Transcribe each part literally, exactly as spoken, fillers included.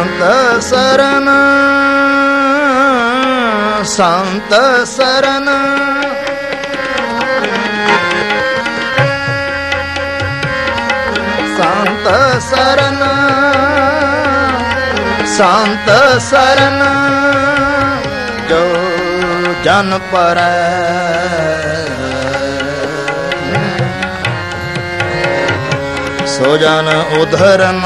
ਸੰਤ ਸਰਨ ਸੰਤ ਸਰਨ ਸੰਤ ਸਰਨ ਸੰਤ ਸਰਨ ਜੋ ਜਨ ਪਰੈ ਸੋ ਜਨ ਉਧਰਨ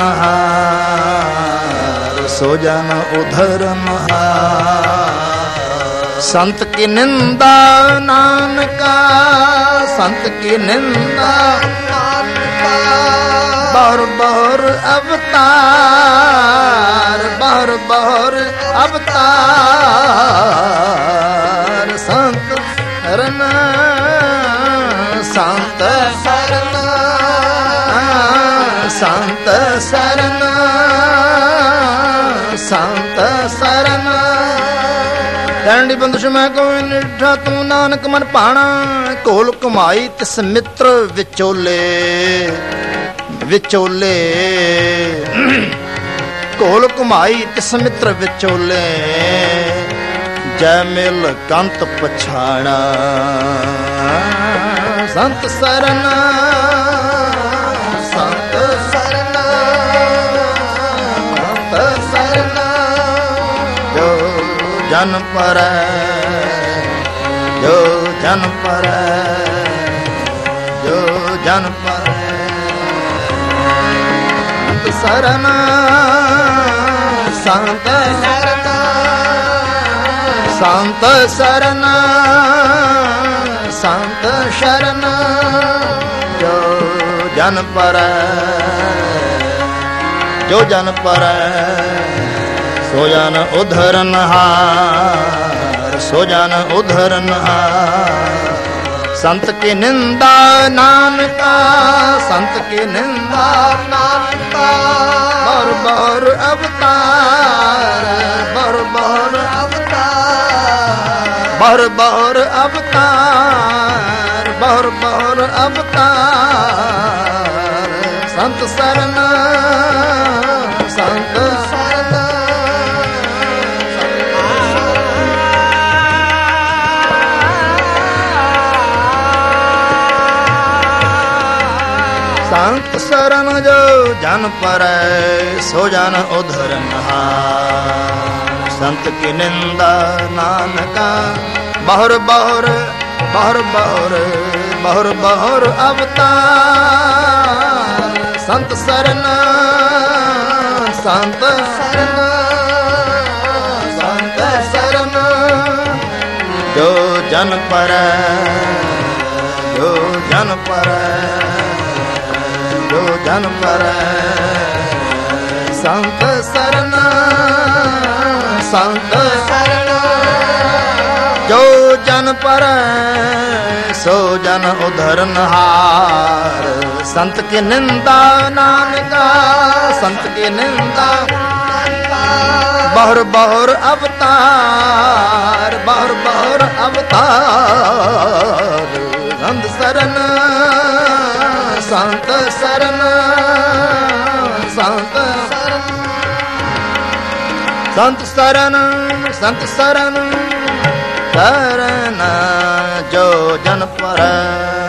ਹਾਰ ਸੋ ਜਨ ਉਧਰਨ ਹਾਰ ਸੰਤ ਕੀ ਨਿੰਦਾ ਨਾਨਕਾ ਸੰਤ ਕੀ ਨਿੰਦਾ ਨਾਨਕਾ ਬਹੁਰ ਬਹੁਰ ਅਵਤਾਰ ਬਹੁਰ ਬਹੁਰ ਅਵਤਾਰ ਸੰਤ ਸਰਨ ਸੰਤ ਸਰਨ ਸੰਤ ਸਰਨ ਸੰਤ ਸਰਨ ਡੰਡੀ ਬੰਦਸ਼ ਮੈਂ ਕੋਈ ਨਿੱਠਾ ਤੂੰ ਨਾਨਕ ਮਨ ਭਾਣਾ ਘੋਲ ਘੁਮਾਈ ਤਿਸ ਮਿੱਤਰ ਵਿਚੋਲੇ ਵਿਚੋਲੇ ਘੋਲ ਘੁਮਾਈ ਤਿਸ ਮਿੱਤਰ ਵਿਚੋਲੇ ਜੈ ਮਿਲ ਕੰਤ ਪਛਾਣਾ ਸੰਤ ਸਰਨ ਸੰਤ ਸਰਨ ਸੰਤ ਸਰਨ ਜੋ ਜਨ ਪਰੈ ਜੋ ਜਨ ਪਰੈ ਜੋ ਜਨ ਪਰੈ ਸਰਨ ਸੰਤ ਸਰਨ ਸੰਤ ਸਰਨ ਸੰਤ ਸ਼ਰਨ ਜੋ ਜਨ ਪਰੈ ਜੋ ਜਨ ਪਰੈ ਸੋ ਜਨ ਉਧਰਨ ਹਾਰ ਸੋ ਜਨ ਉਧਰਨ ਹਾਰ ਸੰਤ ਕੀ ਨਿੰਦਾ ਨਾਨਕਾ ਸੰਤ ਕੀ ਨਿੰਦਾ ਨਾਨਕਾ ਬਹੁਰ ਬਹੁਰ ਅਵਤਾਰ ਬਹੁਰ ਬਹੁਰ ਅਵਤਾਰ ਬਹੁਰ ਬਹੁਰ ਅਵਤਾਰ ਬਹੁਰ ਬਹੁਰ ਅਵਤਾਰ ਸੰਤ ਸਰਨ ਸੰਤ ਸਰਨ ਸੰਤ ਸਰਨ ਜੋ ਜਨ ਪਰੈ ਸੋ ਜਨ ਉਧਰਨ ਹਾਰ ਸੰਤ ਕੀ ਨਿੰਦਾ ਨਾਨਕਾ ਬਹੁਰ ਬਹੁਰ ਬਹੁਰ ਬਹੁਰ ਬਹੁਰ ਬਹੁਰ ਅਵਤਾਰ ਸੰਤ ਸਰਨ ਸੰਤ ਸਰਨ ਸੰਤ ਸਰਨ ਜੋ ਜਨ ਪਰੈ ਜੋ ਜਨ ਪਰੈ ਜੋ ਜਨ ਪਰੈ ਸੰਤ ਸਰਨ ਸੰਤ ਸਰਨ ਜੋ ਜਨ ਪਰੈ ਸੋ ਜਨ ਉਧਰਨ ਹਾਰ ਸੰਤ ਕੀ ਨਿੰਦਾ ਨਾਨਕਾ ਸੰਤ ਕੀ ਨਿੰਦਾ ਬਹੁਰ ਬਹੁਰ ਅਵਤਾਰ ਬਹੁਰ ਬਹੁਰ ਅਵਤਾਰ ਸੰਤ ਸਰਨ ਸੰਤ ਸਰਨ ਸੰਤ ਸਰਨ ਸੰਤ ਸਰਨ ਸੰਤ ਸਰਨ ਸਰਨ ਜੋ ਜਨ ਪਰੈ